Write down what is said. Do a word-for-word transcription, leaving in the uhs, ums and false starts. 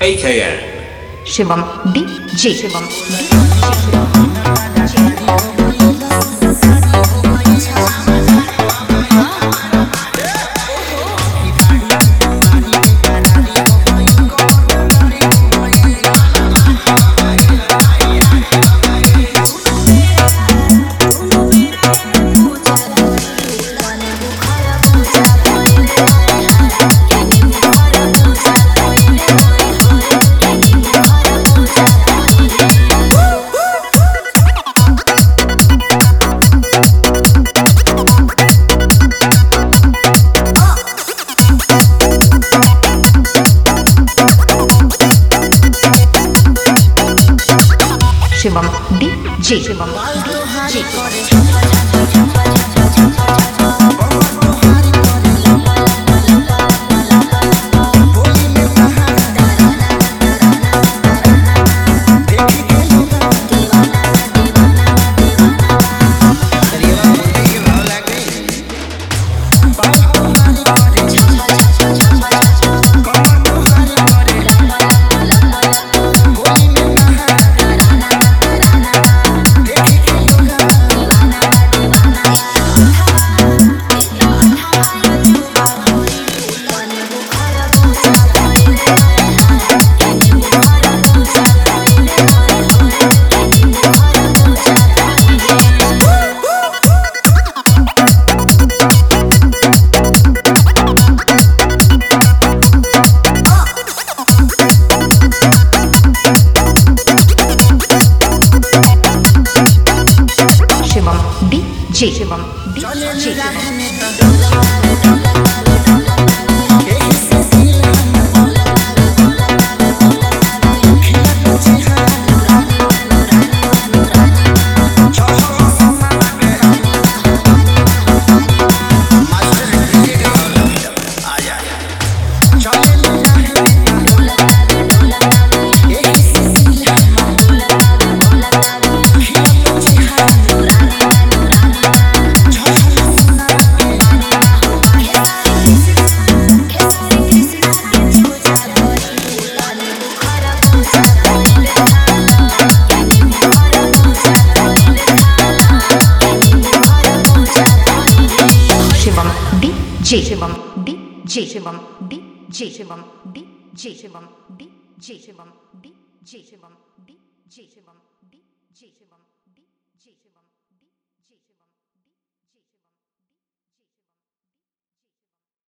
A K N Shivam D J Shivam Shivam D J Shivam D जे जे Shivam D जे जे Shivam D J Shivam D J Shivam D J Shivam D J Shivam D J Shivam D J Shivam D J Shivam D J Shivam